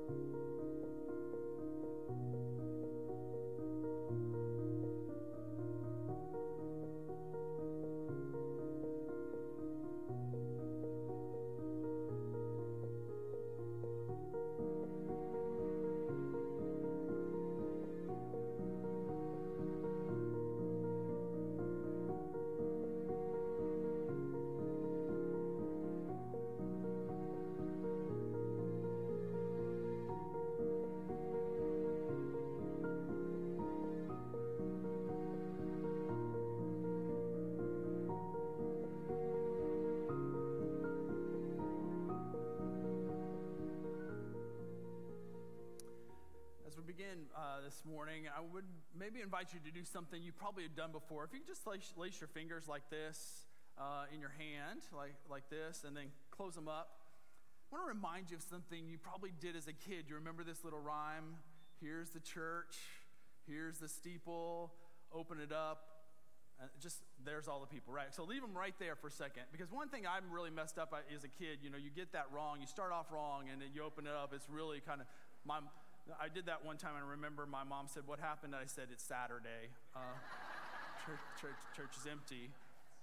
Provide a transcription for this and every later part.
This morning, I would maybe invite you to do something you probably have done before. If you could just lace your fingers like this in your hand, like this, and then close them up. I want to remind you of something you probably did as a kid. You remember this little rhyme? Here's the church, here's the steeple, open it up. There's all the people, right? So leave them right there for a second. Because one thing I'm really messed up at as a kid, you get that wrong. You start off wrong, and then you open it up. It's really kind of, I did that one time, and I remember my mom said, "What happened?" I said, "It's Saturday. Church is empty."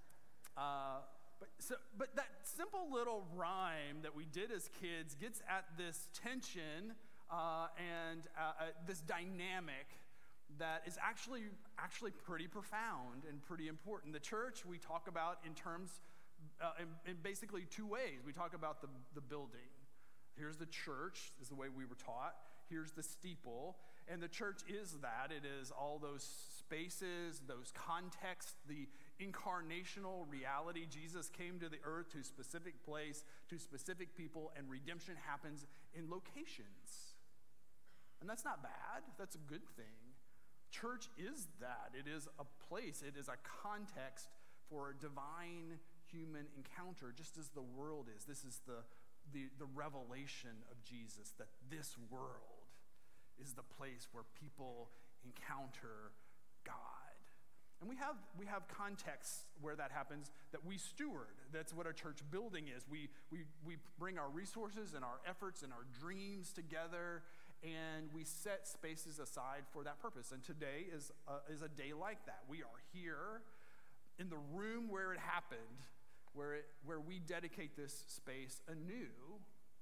But that simple little rhyme that we did as kids gets at this tension and this dynamic that is actually pretty profound and pretty important. The church we talk about in terms, in basically two ways. We talk about the building. Here's the church, is the way we were taught. Here's the steeple. And the church is that. It is all those spaces, those contexts, the incarnational reality. Jesus came to the earth, to a specific place, to specific people, and redemption happens in locations. And that's not bad. That's a good thing. Church is that. It is a place. It is a context for a divine human encounter, just as the world is. This is the revelation of Jesus, that this world is the place where people encounter God. And we have contexts where that happens that we steward. That's what a church building is. We bring our resources and our efforts and our dreams together, and we set spaces aside for that purpose. And today is a day like that. We are here in the room where it happened, where we dedicate this space anew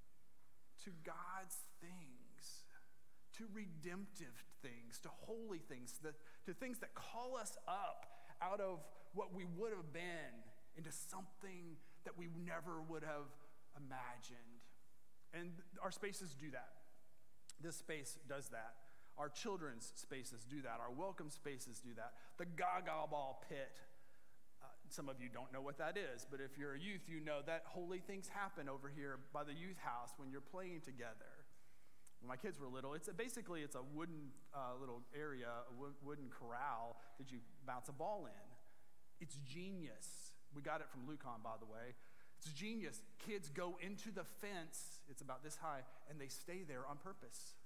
to God's things, to redemptive things, to holy things, to things that call us up out of what we would have been into something that we never would have imagined. And our spaces do that. This space does that. Our children's spaces do that. Our welcome spaces do that. The Gaga Ball pit. Some of you don't know what that is, but if you're a youth, you know that holy things happen over here by the youth house when you're playing together. When my kids were little, it's a wooden little area, a wooden corral that you bounce a ball in. It's genius. We got it from Lucon, by the way. It's genius. Kids go into the fence, it's about this high, and they stay there on purpose.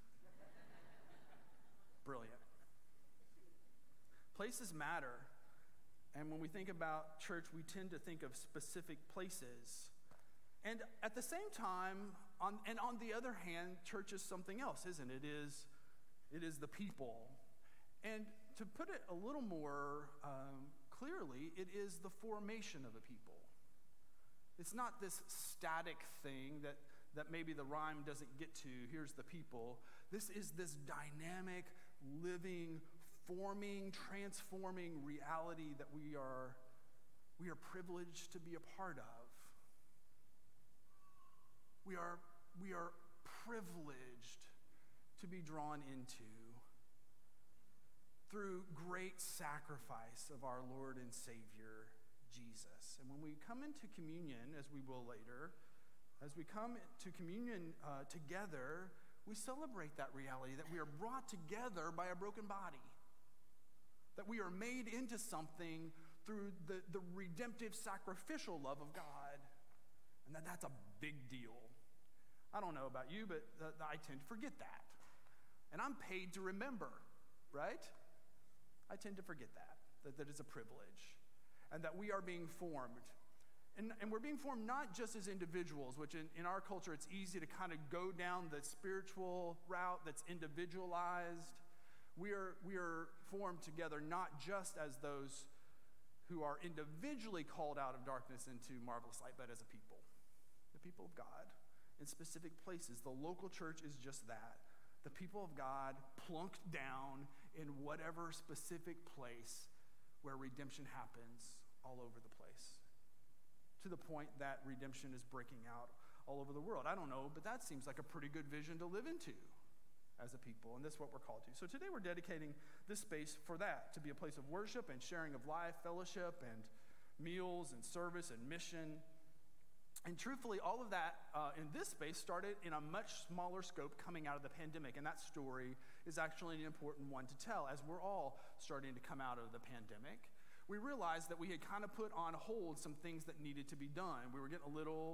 Brilliant. Places matter. And when we think about church, we tend to think of specific places. And at the same time, on the other hand, church is something else, isn't it? It is the people. And to put it a little more clearly, it is the formation of a people. It's not this static thing that maybe the rhyme doesn't get to. Here's the people. This is this dynamic, living, forming, transforming reality that we are privileged to be a part of. We are privileged to be drawn into through great sacrifice of our Lord and Savior, Jesus. And when we come into communion, as we will later, as we come to communion together, we celebrate that reality that we are brought together by a broken body. That we are made into something through the redemptive, sacrificial love of God. And that's a big deal. I don't know about you, but I tend to forget that. And I'm paid to remember, right? I tend to forget that it's a privilege. And that we are being formed. And we're being formed not just as individuals, which in our culture, it's easy to kind of go down the spiritual route that's individualized. We are formed together not just as those who are individually called out of darkness into marvelous light, but as a people, the people of God in specific places. The local church is just that. The people of God plunked down in whatever specific place where redemption happens all over the place, to the point that redemption is breaking out all over the world. I don't know, but that seems like a pretty good vision to live into as a people, and that's what we're called to. So today we're dedicating this space for that, to be a place of worship and sharing of life, fellowship, and meals, and service, and mission. And truthfully, all of that in this space started in a much smaller scope coming out of the pandemic, and that story is actually an important one to tell. As we're all starting to come out of the pandemic, we realized that we had kind of put on hold some things that needed to be done. We were getting a little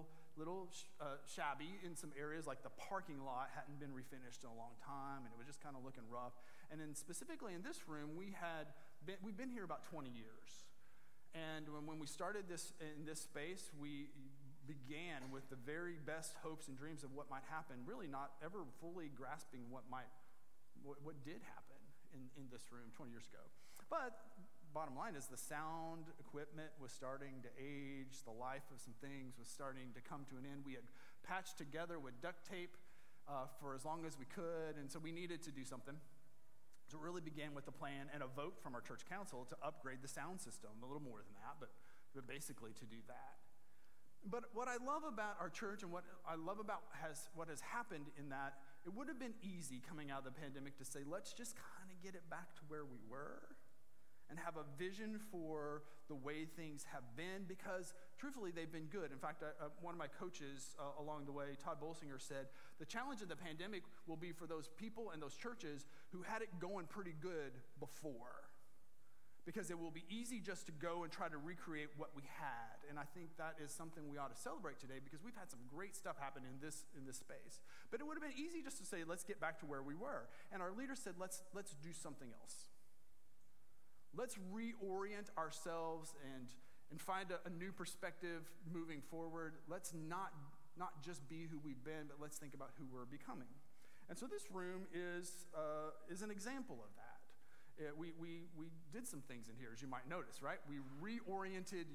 shabby in some areas, like the parking lot hadn't been refinished in a long time, and it was just kind of looking rough. And then specifically in this room, we've been here about 20 years. And when we started this in this space, we began with the very best hopes and dreams of what might happen, really not ever fully grasping what did happen in this room 20 years ago. But bottom line is the sound equipment was starting to age. The life of some things was starting to come to an end. We had patched together with duct tape for as long as we could, and so we needed to do something. So it really began with a plan and a vote from our church council to upgrade the sound system, a little more than that, but basically to do that. But what I love about our church and what I love about what has happened in that, it would have been easy coming out of the pandemic to say, let's just kind of get it back to where we were and have a vision for the way things have been, because truthfully, they've been good. In fact, one of my coaches along the way, Todd Bolsinger, said, the challenge of the pandemic will be for those people and those churches who had it going pretty good before, because it will be easy just to go and try to recreate what we had. And I think that is something we ought to celebrate today, because we've had some great stuff happen in this space. But it would have been easy just to say, let's get back to where we were. And our leader said, let's do something else. Let's reorient ourselves and find a new perspective moving forward. Let's not just be who we've been, but let's think about who we're becoming. And so this room is an example of that. We did some things in here, as you might notice, right? We reoriented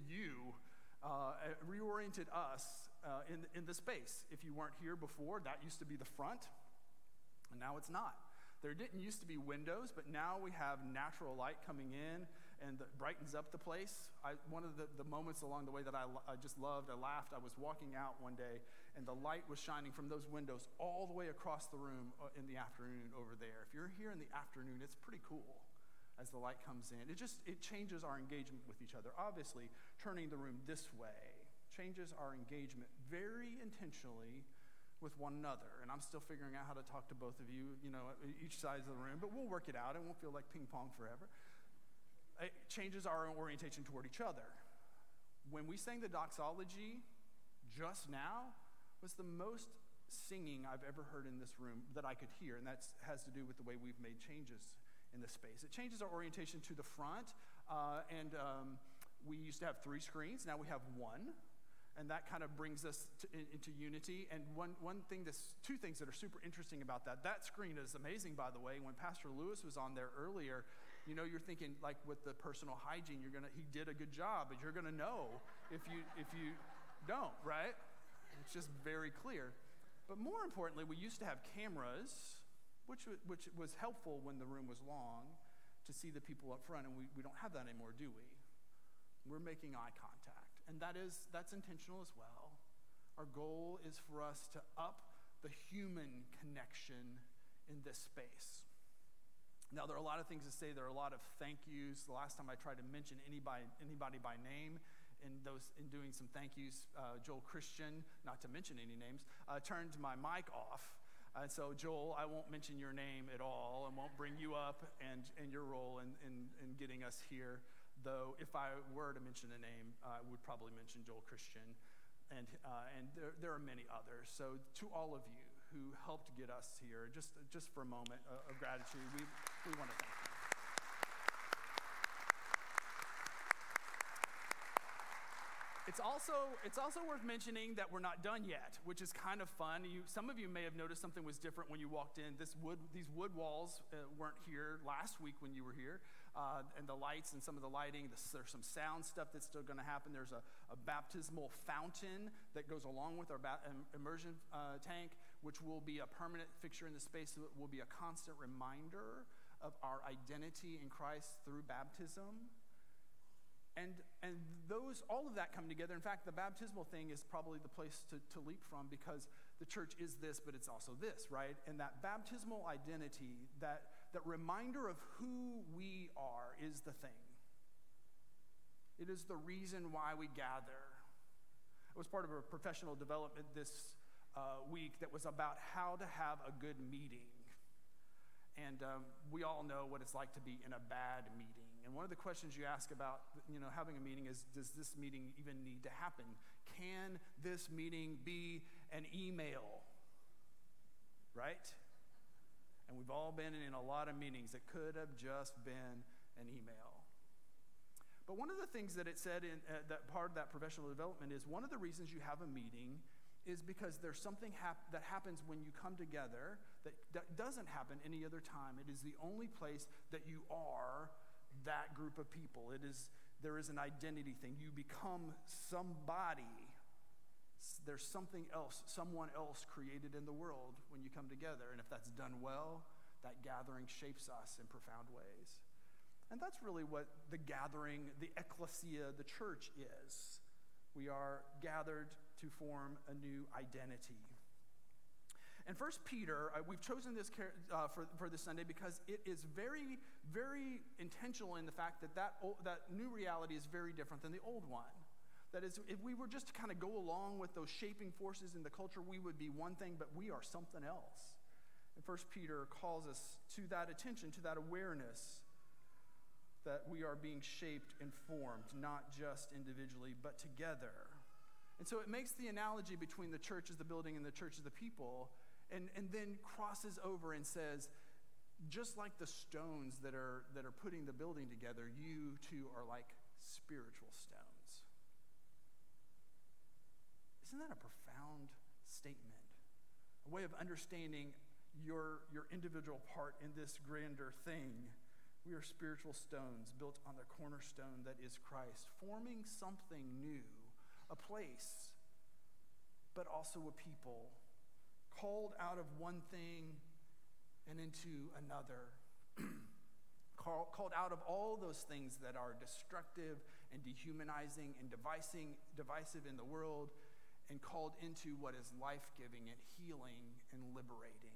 reoriented us in the space. If you weren't here before, that used to be the front, and now it's not. There didn't used to be windows, but now we have natural light coming in, and that brightens up the place. One of the moments along the way that I just loved, I laughed. I was walking out one day, and the light was shining from those windows all the way across the room in the afternoon over there. If you're here in the afternoon, it's pretty cool as the light comes in. It changes our engagement with each other. Obviously, turning the room this way changes our engagement very intentionally with one another. And I'm still figuring out how to talk to both of you, each side of the room, but we'll work it out. It won't feel like ping pong forever. It changes our orientation toward each other. When we sang the doxology just now was the most singing I've ever heard in this room that I could hear, and that has to do with the way we've made changes in this space. It changes our orientation to the front, and we used to have 3 screens. Now we have 1. And that kind of brings us into unity. And two things that are super interesting about that. That screen is amazing, by the way. When Pastor Lewis was on there earlier, you're thinking, like with the personal hygiene, he did a good job, but you're gonna know if you don't, right? It's just very clear. But more importantly, we used to have cameras, which was helpful when the room was long, to see the people up front, and we don't have that anymore, do we? We're making eye contact. And that's intentional as well. Our goal is for us to up the human connection in this space. Now, there are a lot of things to say. There are a lot of thank yous. The last time I tried to mention anybody by name in doing some thank yous, Joel Christian, not to mention any names, turned my mic off. And so, Joel, I won't mention your name at all and won't bring you up and your role in getting us here. Though if I were to mention a name, I would probably mention Joel Christian, and there are many others. So to all of you who helped get us here, just for a moment of gratitude, we want to thank you. It's also worth mentioning that we're not done yet, which is kind of fun. Some of you may have noticed something was different when you walked in. These wood walls weren't here last week when you were here, and the lights and some of the lighting. There's some sound stuff that's still going to happen. There's a baptismal fountain that goes along with our immersion tank, which will be a permanent fixture in the space. So it will be a constant reminder of our identity in Christ through baptism. And all of that come together. In fact, the baptismal thing is probably the place to leap from, because the church is this, but it's also this, right? And that baptismal identity, that reminder of who we are, is the thing. It is the reason why we gather. I was part of a professional development this week that was about how to have a good meeting. And we all know what it's like to be in a bad meeting. And one of the questions you ask about, having a meeting is, does this meeting even need to happen? Can this meeting be an email? Right? And we've all been in a lot of meetings that could have just been an email. But one of the things that it said in that part of that professional development is, one of the reasons you have a meeting is because there's something that happens when you come together that doesn't happen any other time. It is the only place that you are that group of people. There is an identity thing. You become somebody. There's something else, someone else created in the world when you come together. And if that's done well, that gathering shapes us in profound ways. And that's really what the gathering, the ecclesia, the church is. We are gathered to form a new identity. And 1 Peter, we've chosen this for this Sunday because it is very, very intentional in the fact that new reality is very different than the old one. That is, if we were just to kind of go along with those shaping forces in the culture, we would be one thing, but we are something else. And 1 Peter calls us to that attention, to that awareness that we are being shaped and formed, not just individually, but together. And so it makes the analogy between the church as the building and the church as the people, and then crosses over and says, just like the stones that are putting the building together, you too are like spiritual stones. Isn't that a profound statement? A way of understanding your individual part in this grander thing. We are spiritual stones built on the cornerstone that is Christ, forming something new, a place, but also a people, called out of one thing and into another, called out of all those things that are destructive and dehumanizing and divisive in the world, and called into what is life-giving and healing and liberating,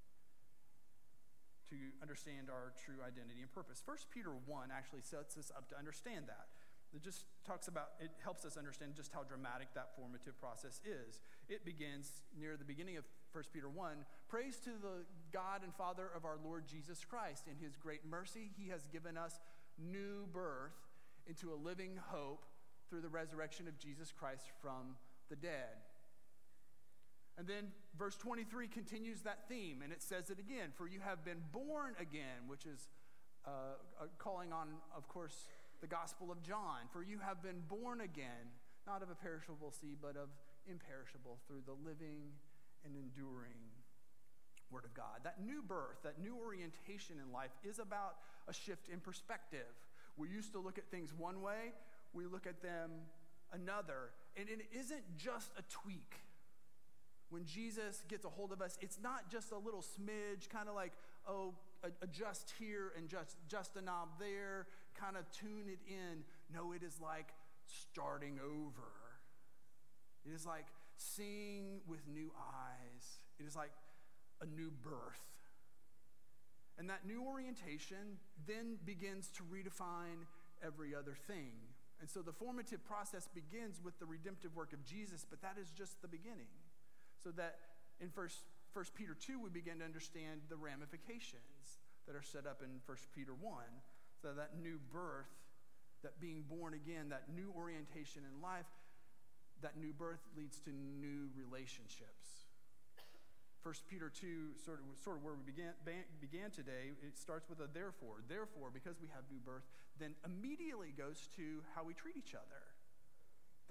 to understand our true identity and purpose. 1 Peter 1 actually sets us up to understand that. It helps us understand just how dramatic that formative process is. It begins near the beginning of 1 Peter 1. Praise to the God and Father of our Lord Jesus Christ. In his great mercy, he has given us new birth into a living hope through the resurrection of Jesus Christ from the dead. And then verse 23 continues that theme, and it says it again. For you have been born again, which is calling on, of course, the Gospel of John. For you have been born again, not of a perishable seed, but of imperishable, through the living and enduring Word of God. That new birth, that new orientation in life is about a shift in perspective. We used to look at things one way, we look at them another. And it isn't just a tweak. When Jesus gets a hold of us, it's not just a little smidge, kind of like, adjust here and just a knob there, kind of tune it in. No, it is like starting over. It is like seeing with new eyes. It is like a new birth. And that new orientation then begins to redefine every other thing. And so the formative process begins with the redemptive work of Jesus, but that is just the beginning. So that in 1 Peter 2, we begin to understand the ramifications that are set up in 1 Peter 1. So that new birth, that being born again, that new orientation in life, that new birth leads to new relationships. 1 Peter 2, sort of where we began today, it starts with a therefore. Therefore, because we have new birth, then immediately goes to how we treat each other. That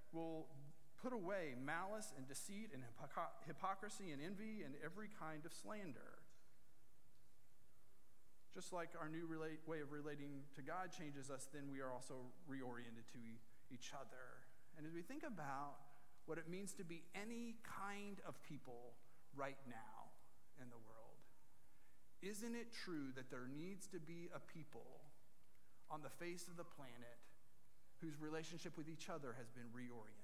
will put away malice and deceit and hypocrisy and envy and every kind of slander. Just like our new way of relating to God changes us, then we are also reoriented to each other. And as we think about what it means to be any kind of people right now in the world, isn't it true that there needs to be a people on the face of the planet whose relationship with each other has been reoriented?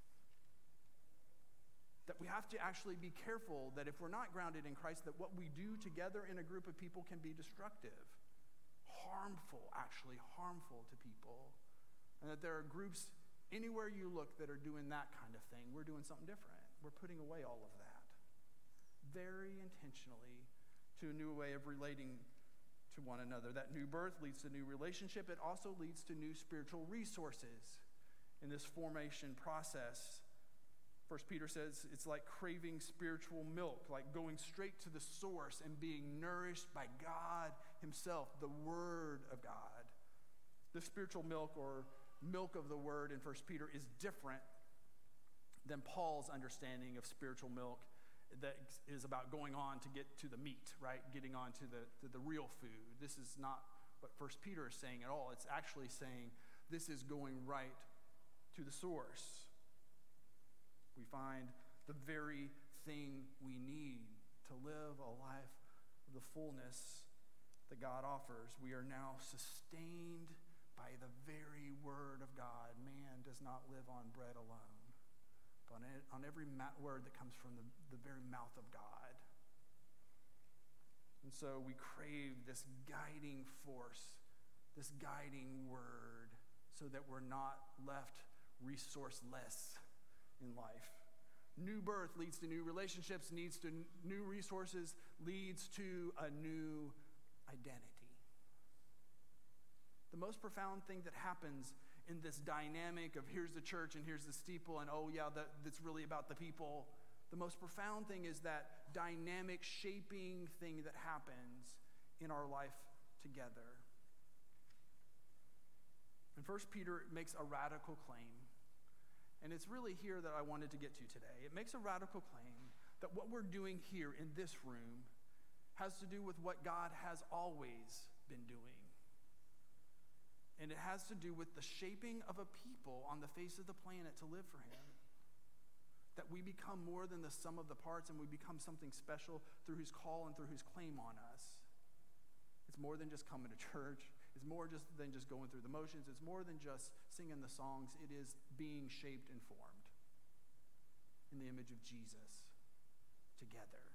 That we have to actually be careful that if we're not grounded in Christ, that what we do together in a group of people can be destructive, harmful to people. And that there are groups anywhere you look that are doing that kind of thing. We're doing something different. We're putting away all of that. Very intentionally to a new way of relating to one another. That new birth leads to new relationship. It also leads to new spiritual resources in this formation process. First Peter says it's like craving spiritual milk, like going straight to the source and being nourished by God himself, the Word of God. The spiritual milk or milk of the Word in First Peter is different than Paul's understanding of spiritual milk that is about going on to get to the meat, right? Getting on to the real food. This is not what First Peter is saying at all. It's actually saying this is going right to the source. We find the very thing we need to live a life of the fullness that God offers. We are now sustained by the very Word of God. Man does not live on bread alone, but on every word that comes from the very mouth of God. And so we crave this guiding force, this guiding Word, so that we're not left resourceless in life. New birth leads to new relationships, leads to new resources, leads to a new identity. The most profound thing that happens in this dynamic of here's the church and here's the steeple and that's really about the people. The most profound thing is that dynamic shaping thing that happens in our life together. And 1 Peter makes a radical claim. And it's really here that I wanted to get to today. It makes a radical claim that what we're doing here in this room has to do with what God has always been doing. And it has to do with the shaping of a people on the face of the planet to live for Him. That we become more than the sum of the parts and we become something special through His call and through His claim on us. It's more than just coming to church. It's more than just going through the motions. It's more than just singing the songs. It is being shaped and formed in the image of Jesus together.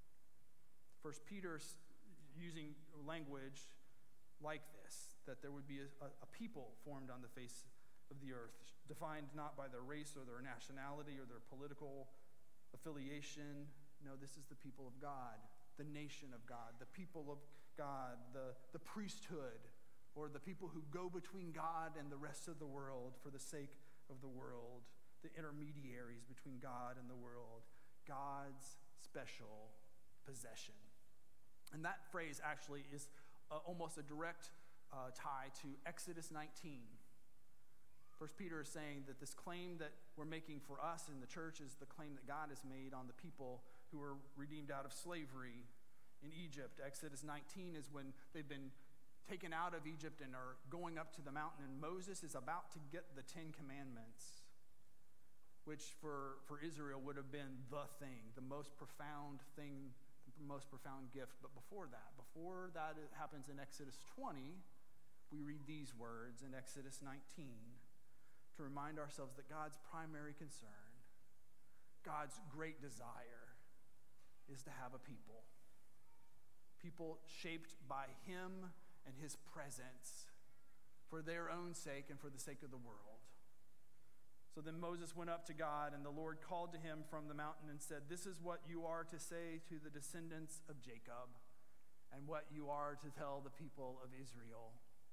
First Peter's using language like this, that there would be a people formed on the face of the earth, defined not by their race or their nationality or their political affiliation. No, this is the people of God, the nation of God, the people of God, the priesthood, or the people who go between God and the rest of the world for the sake of the world, the intermediaries between God and the world, God's special possession. And that phrase actually is almost a direct tie to Exodus 19. First Peter is saying that this claim that we're making for us in the church is the claim that God has made on the people who were redeemed out of slavery in Egypt. Exodus 19 is when they've been taken out of Egypt and are going up to the mountain, and Moses is about to get the 10 Commandments, which for Israel would have been the thing, the most profound thing, the most profound gift. But before that it happens in Exodus 20, we read these words in Exodus 19 to remind ourselves that God's primary concern, God's great desire, is to have a people shaped by Him and His presence for their own sake and for the sake of the world. So then Moses went up to God, and the Lord called to him from the mountain and said, "This is what you are to say to the descendants of Jacob, and what you are to tell the people of Israel.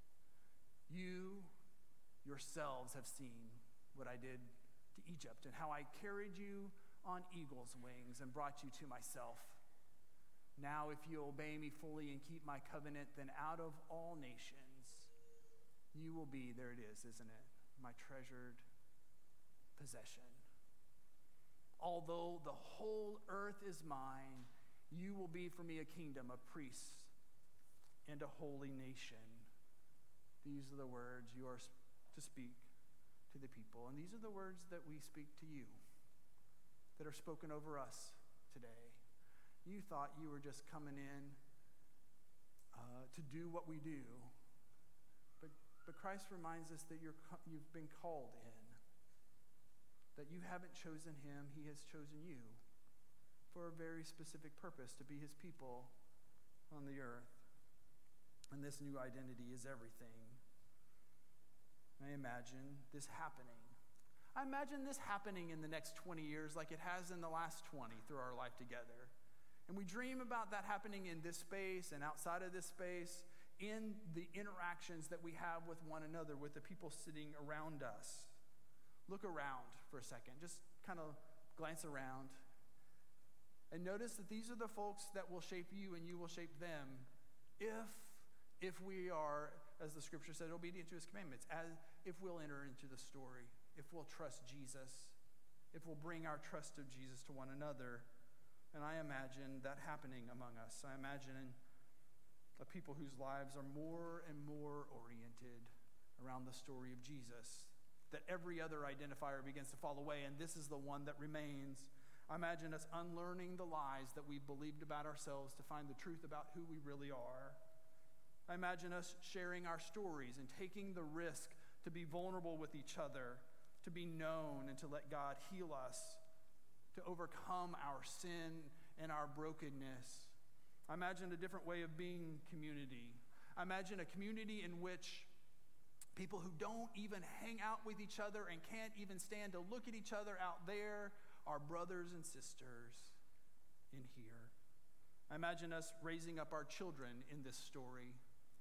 You yourselves have seen what I did to Egypt, and how I carried you on eagle's wings and brought you to myself. Now, if you obey me fully and keep my covenant, then out of all nations you will be," there it is, isn't it? "my treasured possession. Although the whole earth is mine, you will be for me a kingdom of priests and a holy nation. These are the words you are to speak to the people. And these are the words that we speak to you, that are spoken over us today. You thought you were just coming in to do what we do. But Christ reminds us that you've been called in. That you haven't chosen him, he has chosen you for a very specific purpose, to be his people on the earth. And this new identity is everything. I imagine this happening. I imagine this happening in the next 20 years like it has in the last 20 through our life together. And we dream about that happening in this space and outside of this space, in the interactions that we have with one another, with the people sitting around us. Look around for a second. Just kind of glance around. And notice that these are the folks that will shape you and you will shape them if we are, as the scripture said, obedient to his commandments, if we'll enter into the story, if we'll trust Jesus, if we'll bring our trust of Jesus to one another. And I imagine that happening among us. I imagine a people whose lives are more and more oriented around the story of Jesus, that every other identifier begins to fall away, and this is the one that remains. I imagine us unlearning the lies that we've believed about ourselves to find the truth about who we really are. I imagine us sharing our stories and taking the risk to be vulnerable with each other, to be known, and to let God heal us, to overcome our sin and our brokenness. I imagine a different way of being community. I imagine a community in which people who don't even hang out with each other and can't even stand to look at each other out there are brothers and sisters in here. I imagine us raising up our children in this story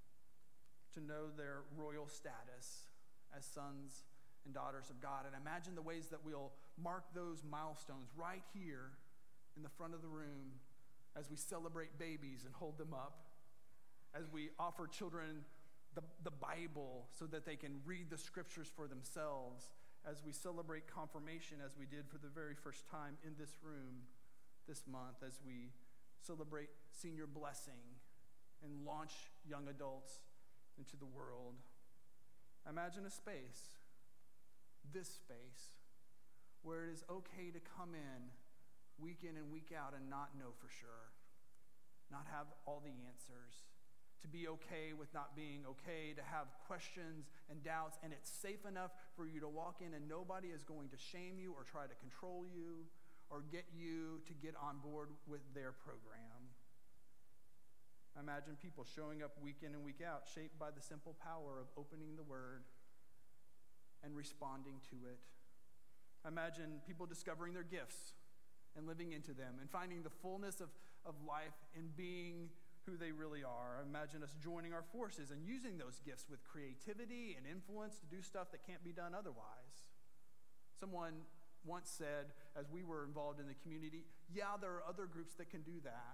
to know their royal status as sons and daughters of God. And imagine the ways that we'll mark those milestones right here in the front of the room as we celebrate babies and hold them up, as we offer children the Bible so that they can read the scriptures for themselves, as we celebrate confirmation, as we did for the very first time in this room this month, as we celebrate senior blessing and launch young adults into the world. Imagine a space, this space, where it is okay to come in week in and week out and not know for sure, not have all the answers, to be okay with not being okay, to have questions and doubts, and it's safe enough for you to walk in and nobody is going to shame you or try to control you or get you to get on board with their program. I imagine people showing up week in and week out, shaped by the simple power of opening the Word and responding to it. I imagine people discovering their gifts and living into them and finding the fullness of life in being who they really are. I imagine us joining our forces and using those gifts with creativity and influence to do stuff that can't be done otherwise. Someone once said, as we were involved in the community, yeah, there are other groups that can do that.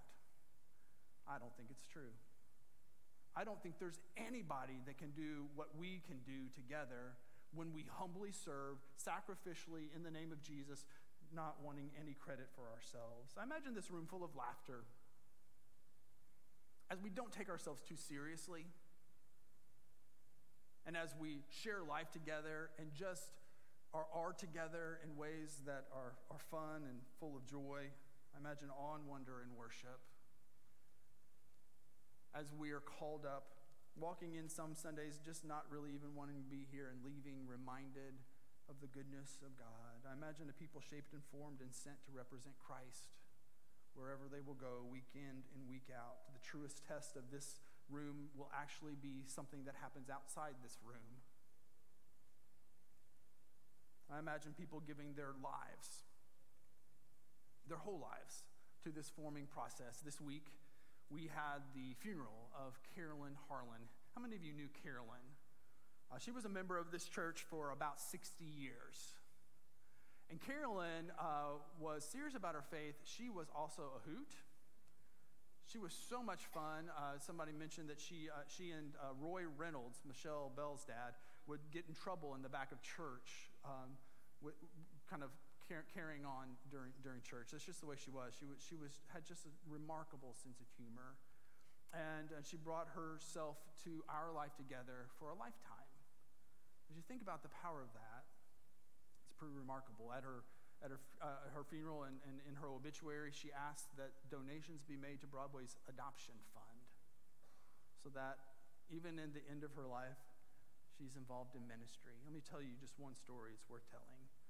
I don't think it's true. I don't think there's anybody that can do what we can do together when we humbly serve sacrificially in the name of Jesus, not wanting any credit for ourselves. I imagine this room full of laughter as we don't take ourselves too seriously, and as we share life together and just are together in ways that are fun and full of joy. I imagine awe and wonder in worship as we are called up, walking in some Sundays just not really even wanting to be here and leaving reminded of the goodness of God. I imagine a people shaped and formed and sent to represent Christ wherever they will go, week in and week out. The truest test of this room will actually be something that happens outside this room. I imagine people giving their lives, their whole lives, to this forming process. This week, we had the funeral of Carolyn Harlan. How many of you knew Carolyn? She was a member of this church for about 60 years. And Carolyn was serious about her faith. She was also a hoot. She was so much fun. Somebody mentioned that she and Roy Reynolds, Michelle Bell's dad, would get in trouble in the back of church, kind of carrying on during church. That's just the way she was. She had just a remarkable sense of humor. And she brought herself to our life together for a lifetime. As you think about the power of that, it's pretty remarkable. At her funeral and in her obituary, she asked that donations be made to Broadway's adoption fund, so that even in the end of her life, she's involved in ministry. Let me tell you just one story. It's worth telling.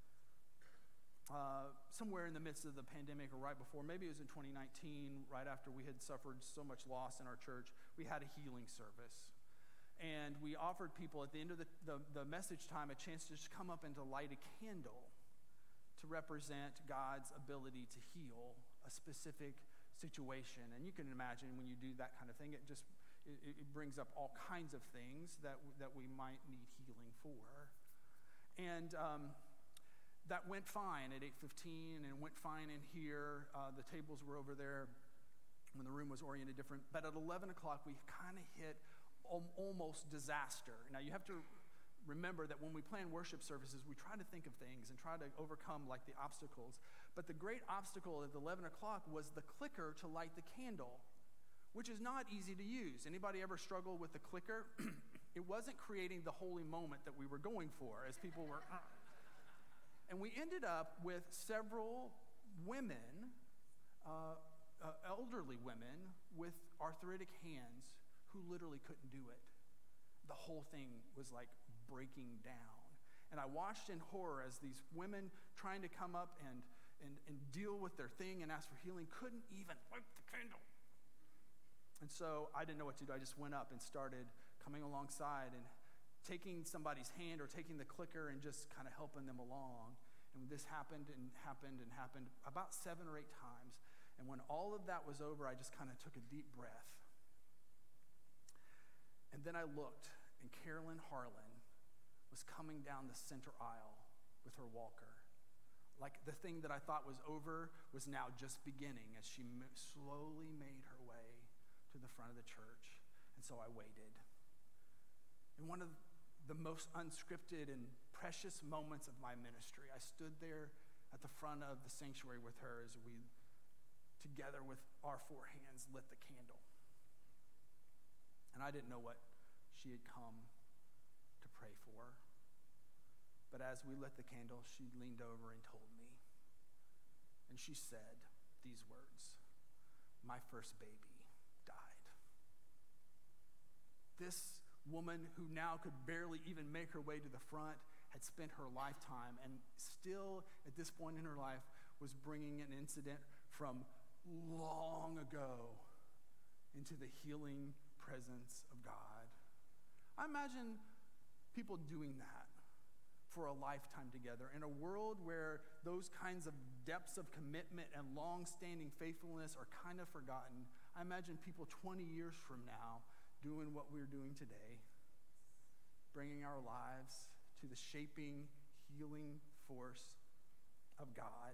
Somewhere in the midst of the pandemic, or right before, maybe it was in 2019, right after we had suffered so much loss in our church, we had a healing service. And we offered people at the end of the message time a chance to just come up and to light a candle to represent God's ability to heal a specific situation. And you can imagine when you do that kind of thing, it brings up all kinds of things that we might need healing for. And that went fine at 8:15, and it went fine in here. The tables were over there when the room was oriented different. But at 11 o'clock, we kind of hit almost disaster. Now, you have to remember that when we plan worship services, we try to think of things and try to overcome like the obstacles. But the great obstacle at 11 o'clock was the clicker to light the candle, which is not easy to use. Anybody ever struggle with the clicker? It wasn't creating the holy moment that we were going for as people were... And we ended up with several women, elderly women, with arthritic hands who literally couldn't do it. The whole thing was like breaking down. And I watched in horror as these women trying to come up and deal with their thing and ask for healing couldn't even light the candle. And so I didn't know what to do. I just went up and started coming alongside and taking somebody's hand or taking the clicker and just kind of helping them along. And this happened and happened and happened about 7 or 8 times. And when all of that was over, I just kind of took a deep breath. And then I looked, and Carolyn Harlan was coming down the center aisle with her walker. Like the thing that I thought was over was now just beginning as she slowly made her way to the front of the church. And so I waited. And one of the most unscripted and precious moments of my ministry, I stood there at the front of the sanctuary with her as we, together with our 4 hands, lit the candle. And I didn't know what she had come to pray for. But as we lit the candle, she leaned over and told me. And she said these words, "My first baby died." This woman who now could barely even make her way to the front had spent her lifetime and still at this point in her life was bringing an incident from long ago into the healing presence of God. I imagine people doing that for a lifetime together in a world where those kinds of depths of commitment and long-standing faithfulness are kind of forgotten. I imagine people 20 years from now doing what we're doing today, bringing our lives to the shaping, healing force of God.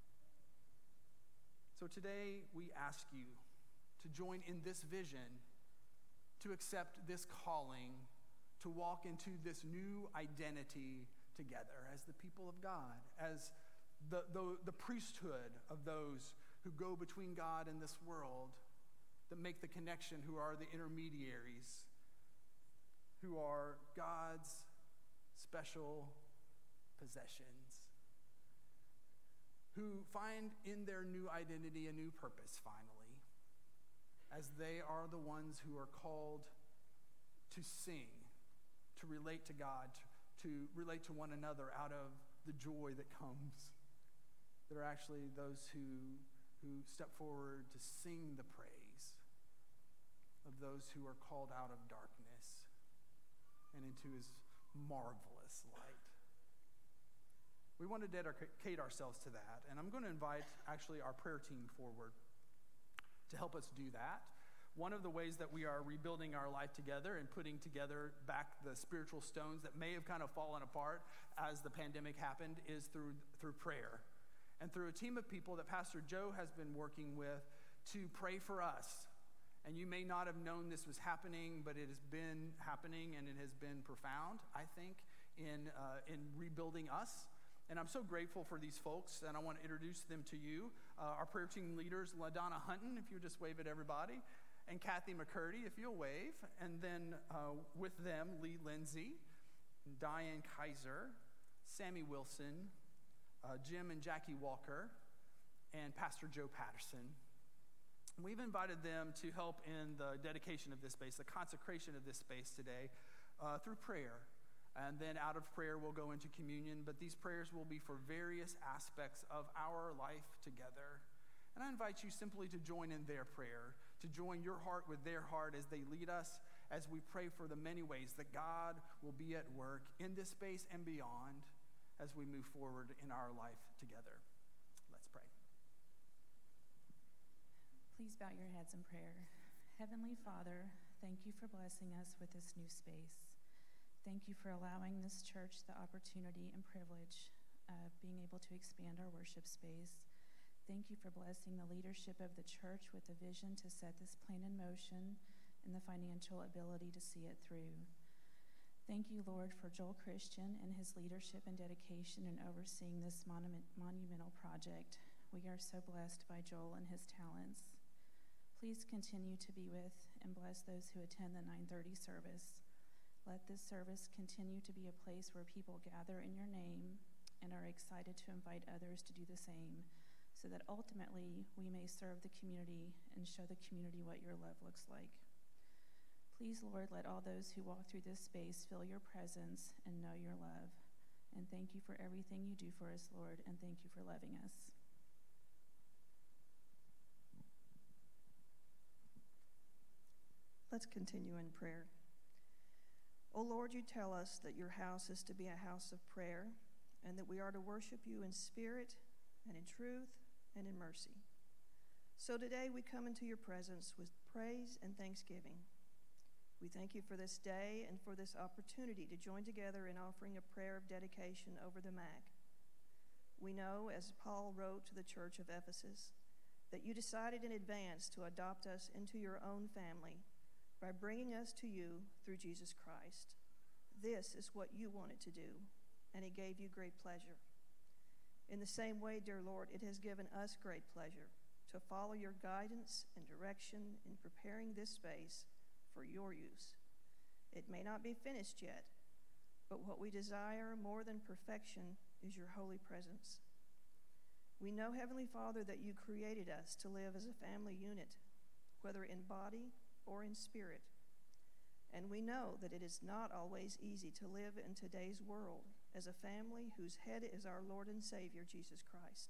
So today we ask you to join in this vision, to accept this calling, to walk into this new identity together as the people of God, as the priesthood of those who go between God and this world, that make the connection, who are the intermediaries, who are God's special possessions, who find in their new identity a new purpose finally, as they are the ones who are called to sing, to relate to God, to relate to one another out of the joy that comes. They're actually those who step forward to sing the praise of those who are called out of darkness and into his marvelous light. We want to dedicate ourselves to that, and I'm going to invite actually our prayer team forward to help us do that. One of the ways that we are rebuilding our life together and putting together back the spiritual stones that may have kind of fallen apart as the pandemic happened is through prayer and through a team of people that Pastor Joe has been working with to pray for us. And you may not have known this was happening, but it has been happening, and it has been profound, I think, in rebuilding us And I'm so grateful for these folks, and I want to introduce them to you. Our prayer team leaders, LaDonna Hunton, if you would just wave at everybody, and Kathy McCurdy, if you'll wave. And then with them, Lee Lindsay, Diane Kaiser, Sammy Wilson, Jim and Jackie Walker, and Pastor Joe Patterson. We've invited them to help in the dedication of this space, the consecration of this space today through prayer. And then out of prayer, we'll go into communion. But these prayers will be for various aspects of our life together. And I invite you simply to join in their prayer, to join your heart with their heart as they lead us, as we pray for the many ways that God will be at work in this space and beyond as we move forward in our life together. Let's pray. Please bow your heads in prayer. Heavenly Father, thank you for blessing us with this new space. Thank you for allowing this church the opportunity and privilege of being able to expand our worship space. Thank you for blessing the leadership of the church with the vision to set this plan in motion and the financial ability to see it through. Thank you, Lord, for Joel Christian and his leadership and dedication in overseeing this monumental project. We are so blessed by Joel and his talents. Please continue to be with and bless those who attend the 9:30 service. Let this service continue to be a place where people gather in your name and are excited to invite others to do the same, so that ultimately we may serve the community and show the community what your love looks like. Please, Lord, let all those who walk through this space feel your presence and know your love. And thank you for everything you do for us, Lord, and thank you for loving us. Let's continue in prayer. O Lord, you tell us that your house is to be a house of prayer and that we are to worship you in spirit and in truth and in mercy. So today we come into your presence with praise and thanksgiving. We thank you for this day and for this opportunity to join together in offering a prayer of dedication over the MAC. We know, as Paul wrote to the church of Ephesus, that you decided in advance to adopt us into your own family by bringing us to you through Jesus Christ. This is what you wanted to do, and it gave you great pleasure. In the same way, dear Lord, it has given us great pleasure to follow your guidance and direction in preparing this space for your use. It may not be finished yet, but what we desire more than perfection is your holy presence. We know, Heavenly Father, that you created us to live as a family unit, whether in body or in spirit. And we know that it is not always easy to live in today's world as a family whose head is our Lord and Savior, Jesus Christ.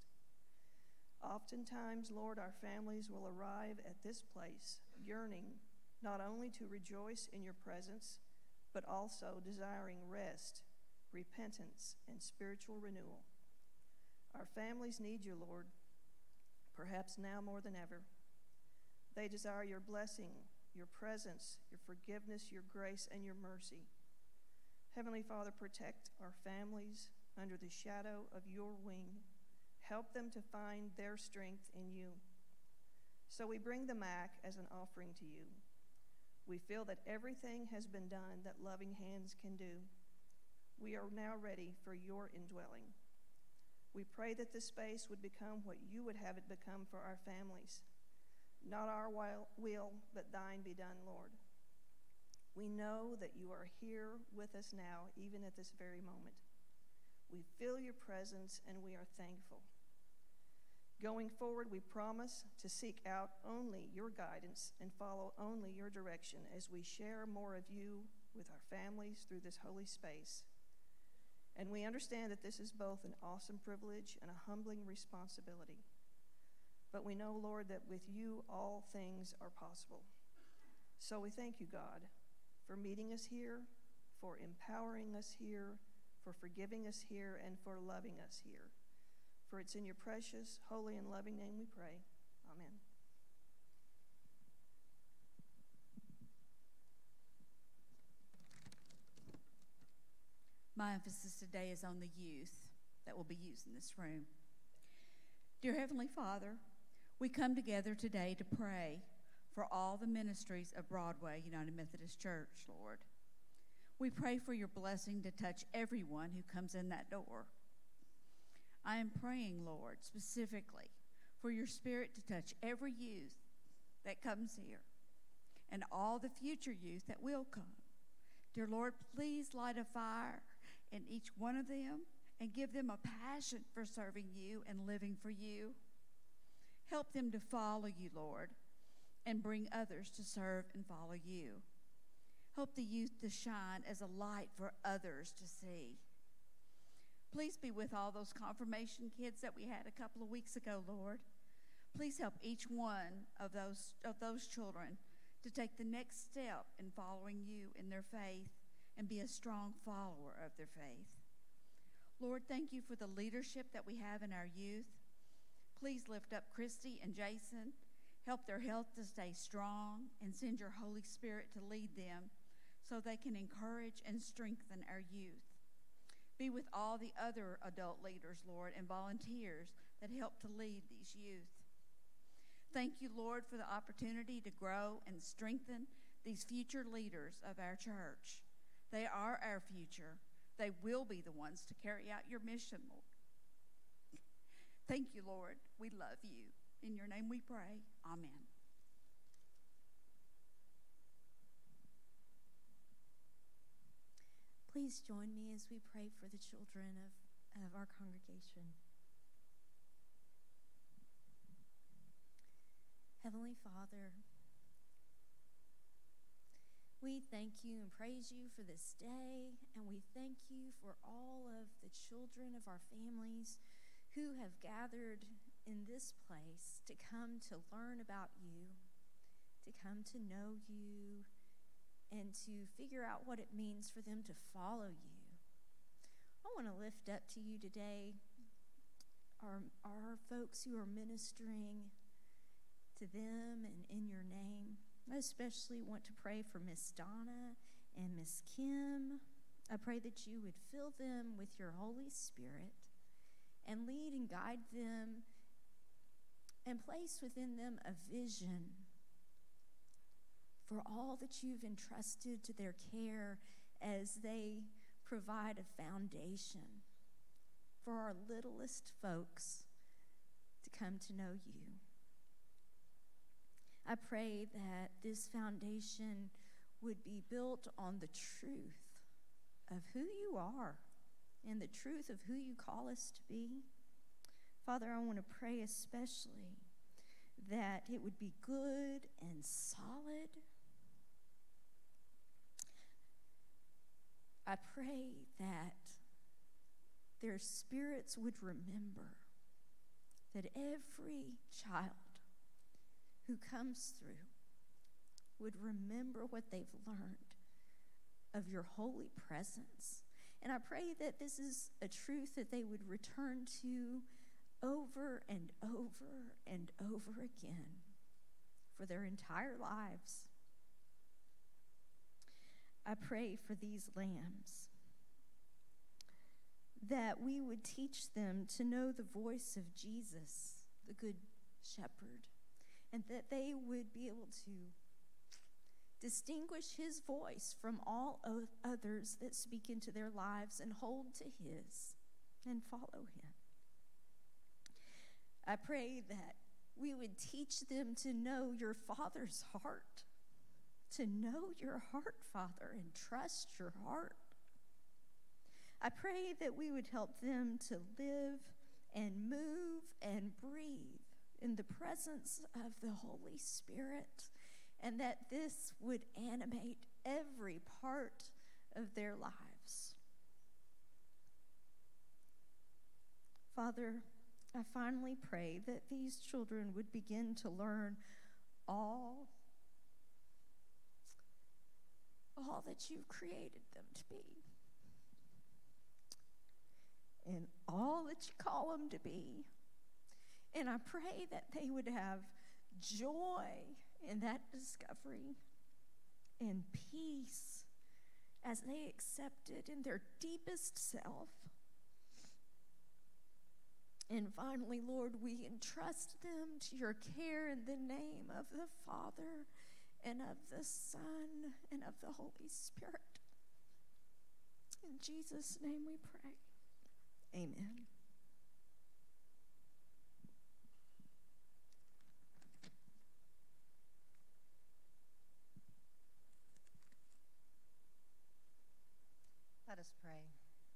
Oftentimes, Lord, our families will arrive at this place yearning not only to rejoice in your presence, but also desiring rest, repentance, and spiritual renewal. Our families need you, Lord, perhaps now more than ever. They desire your blessing, your presence, your forgiveness, your grace, and your mercy. Heavenly Father, protect our families under the shadow of your wing. Help them to find their strength in you. So we bring the MAC as an offering to you. We feel that everything has been done that loving hands can do. We are now ready for your indwelling. We pray that this space would become what you would have it become for our families. Not our will, but thine be done, Lord. We know that you are here with us now, even at this very moment. We feel your presence and we are thankful. Going forward, we promise to seek out only your guidance and follow only your direction as we share more of you with our families through this holy space. And we understand that this is both an awesome privilege and a humbling responsibility. But we know, Lord, that with you all things are possible. So we thank you, God, for meeting us here, for empowering us here, for forgiving us here, and for loving us here. For it's in your precious, holy, and loving name we pray. Amen. My emphasis today is on the youth that will be used in this room. Dear Heavenly Father, we come together today to pray for all the ministries of Broadway United Methodist Church, Lord. We pray for your blessing to touch everyone who comes in that door. I am praying, Lord, specifically for your Spirit to touch every youth that comes here and all the future youth that will come. Dear Lord, please light a fire in each one of them and give them a passion for serving you and living for you. Help them to follow you, Lord, and bring others to serve and follow you. Help the youth to shine as a light for others to see. Please be with all those confirmation kids that we had a couple of weeks ago, Lord. Please help each one of those children to take the next step in following you in their faith and be a strong follower of their faith. Lord, thank you for the leadership that we have in our youth. Please lift up Christy and Jason. Help their health to stay strong and send your Holy Spirit to lead them so they can encourage and strengthen our youth. Be with all the other adult leaders, Lord, and volunteers that help to lead these youth. Thank you, Lord, for the opportunity to grow and strengthen these future leaders of our church. They are our future. They will be the ones to carry out your mission, Lord. Thank you, Lord. We love you. In your name we pray. Amen. Please join me as we pray for the children of our congregation. Heavenly Father, we thank you and praise you for this day, and we thank you for all of the children of our families who have gathered in this place to come to learn about you, to come to know you, and to figure out what it means for them to follow you. I want to lift up to you today our folks who are ministering to them and in your name. I especially want to pray for Miss Donna and Miss Kim. I pray that you would fill them with your Holy Spirit and lead and guide them and place within them a vision for all that you've entrusted to their care as they provide a foundation for our littlest folks to come to know you. I pray that this foundation would be built on the truth of who you are and the truth of who you call us to be. Father, I want to pray especially that it would be good and solid. I pray that their spirits would remember that every child who comes through would remember what they've learned of your holy presence. And I pray that this is a truth that they would return to over and over and over again for their entire lives. I pray for these lambs that we would teach them to know the voice of Jesus, the Good Shepherd, and that they would be able to distinguish his voice from all others that speak into their lives and hold to his and follow him. I pray that we would teach them to know your Father's heart, to know your heart, Father, and trust your heart. I pray that we would help them to live and move and breathe in the presence of the Holy Spirit, and that this would animate every part of their lives. Father, I finally pray that these children would begin to learn all that you've created them to be and all that you call them to be. And I pray that they would have joy in that discovery and peace as they accept it in their deepest self. And finally, Lord, we entrust them to your care in the name of the Father and of the Son and of the Holy Spirit. In Jesus' name we pray. Amen. us pray.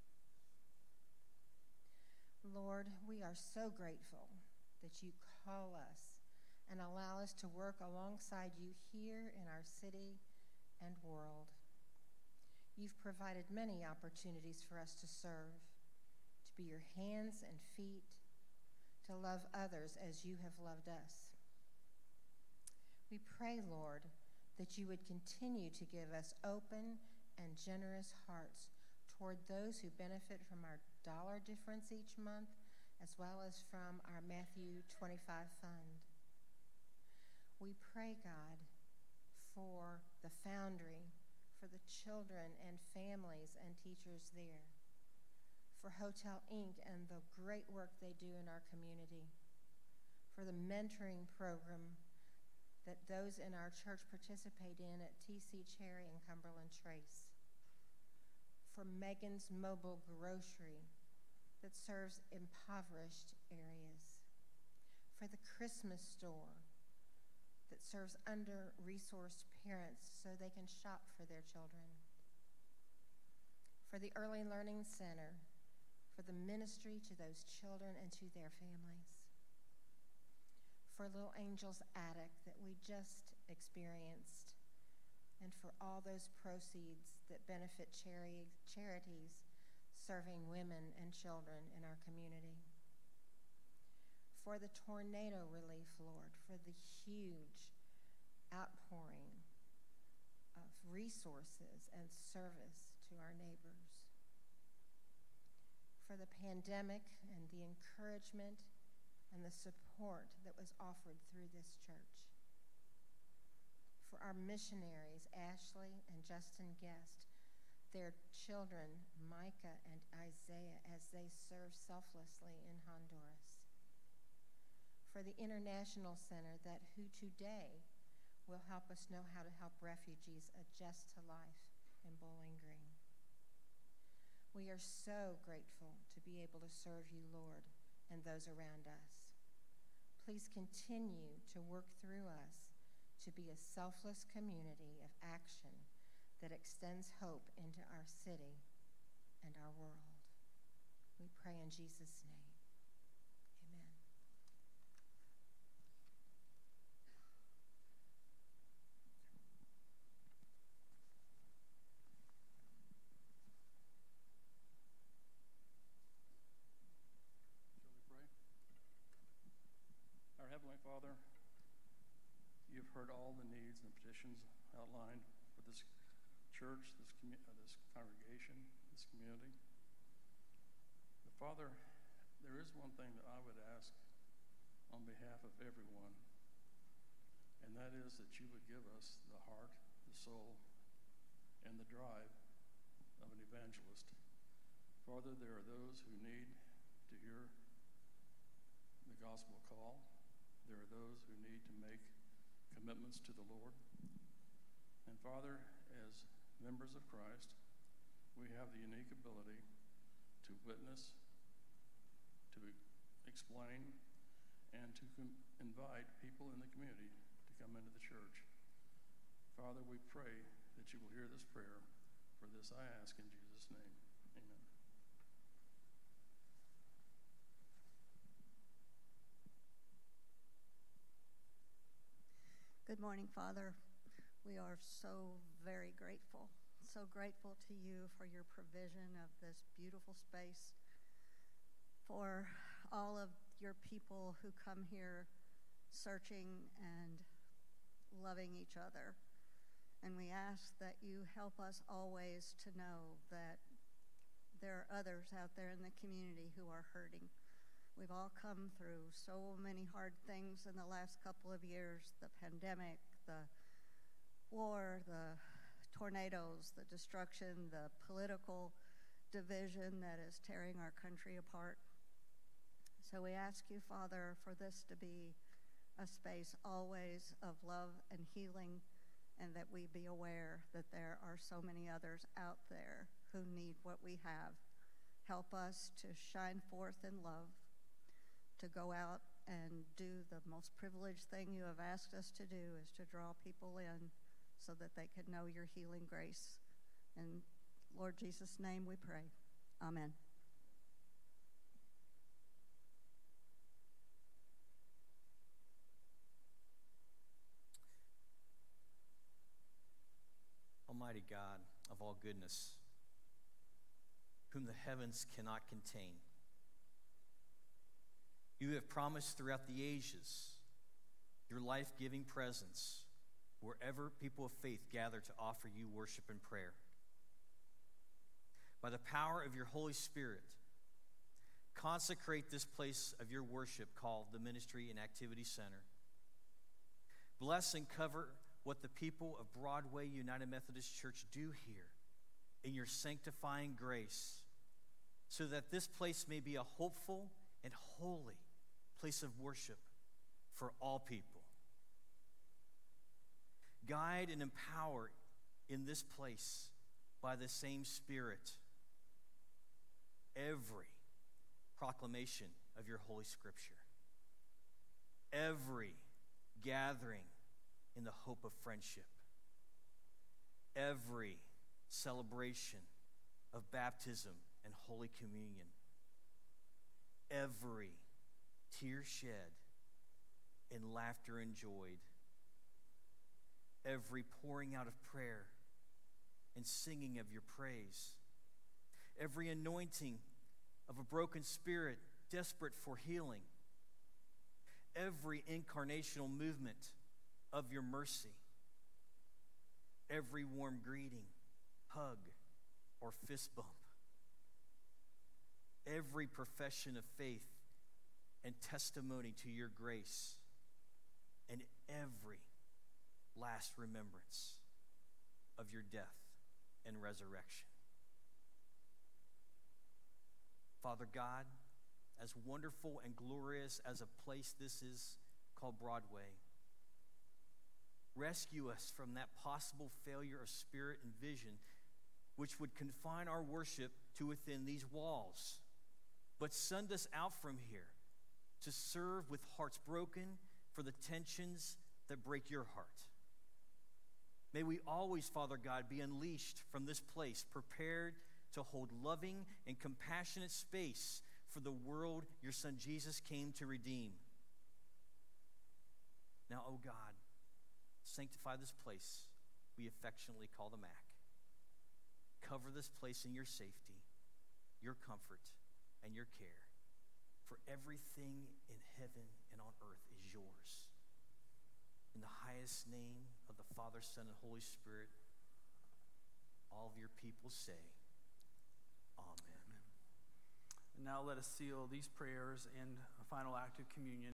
Lord, we are so grateful that you call us and allow us to work alongside you here in our city and world. You've provided many opportunities for us to serve, to be your hands and feet, to love others as you have loved us. We pray, Lord, that you would continue to give us open and generous hearts toward those who benefit from our dollar difference each month, as well as from our Matthew 25 fund. We pray, God, for the Foundry, for the children and families and teachers there, for Hotel Inc. and the great work they do in our community, for the mentoring program that those in our church participate in at TC Cherry and Cumberland Trace, for Megan's Mobile Grocery that serves impoverished areas, for the Christmas store that serves under-resourced parents so they can shop for their children, for the Early Learning Center, for the ministry to those children and to their families, for Little Angel's Attic that we just experienced, and for all those proceeds that benefit charities serving women and children in our community. For the tornado relief, Lord, for the huge outpouring of resources and service to our neighbors. For the pandemic and the encouragement and the support that was offered through this church. For our missionaries, Ashley and Justin Guest, their children, Micah and Isaiah, as they serve selflessly in Honduras. For the International Center who today will help us know how to help refugees adjust to life in Bowling Green. We are so grateful to be able to serve you, Lord, and those around us. Please continue to work through us to be a selfless community of action that extends hope into our city and our world. We pray in Jesus' name. Amen. Shall we pray? Our Heavenly Father, you've heard all the needs and petitions outlined for this church, this congregation, this community. But Father, there is one thing that I would ask on behalf of everyone, and that is that you would give us the heart, the soul, and the drive of an evangelist. Father, there are those who need to hear the gospel call. There are those who need to make commitments to the Lord. And Father, as members of Christ, we have the unique ability to witness, to explain, and to invite people in the community to come into the church. Father, we pray that you will hear this prayer. For this I ask in Jesus' name. Amen. Good morning, Father. We are so very grateful. So grateful to you for your provision of this beautiful space, for all of your people who come here searching and loving each other. And we ask that you help us always to know that there are others out there in the community who are hurting. We've all come through so many hard things in the last couple of years, the pandemic, the war, the tornadoes, the destruction, the political division that is tearing our country apart. So we ask you, Father, for this to be a space always of love and healing, and that we be aware that there are so many others out there who need what we have. Help us to shine forth in love, to go out and do the most privileged thing you have asked us to do, is to draw people in so that they can know your healing grace and Lord Jesus' name we pray. Amen. Almighty God of all goodness, whom the heavens cannot contain, you have promised throughout the ages your life-giving presence wherever people of faith gather to offer you worship and prayer. By the power of your Holy Spirit, consecrate this place of your worship called the Ministry and Activity Center. Bless and cover what the people of Broadway United Methodist Church do here in your sanctifying grace, so that this place may be a hopeful and holy place of worship for all people. Guide and empower in this place by the same Spirit every proclamation of your Holy Scripture, every gathering in the hope of friendship, every celebration of baptism and Holy Communion, every tear shed and laughter enjoyed, every pouring out of prayer and singing of your praise, every anointing of a broken spirit desperate for healing, every incarnational movement of your mercy, every warm greeting, hug, or fist bump, every profession of faith and testimony to your grace, and every last remembrance of your death and resurrection. Father God, as wonderful and glorious as a place this is called Broadway, rescue us from that possible failure of spirit and vision which would confine our worship to within these walls, but send us out from here to serve with hearts broken for the tensions that break your heart. May we always, Father God, be unleashed from this place, prepared to hold loving and compassionate space for the world your Son Jesus came to redeem. Now, O God, sanctify this place we affectionately call the MAC. Cover this place in your safety, your comfort, and your care. For everything in heaven and on earth is yours. In the highest name of the Father, Son, and Holy Spirit, all of your people say, Amen. And now let us seal these prayers and a final act of communion.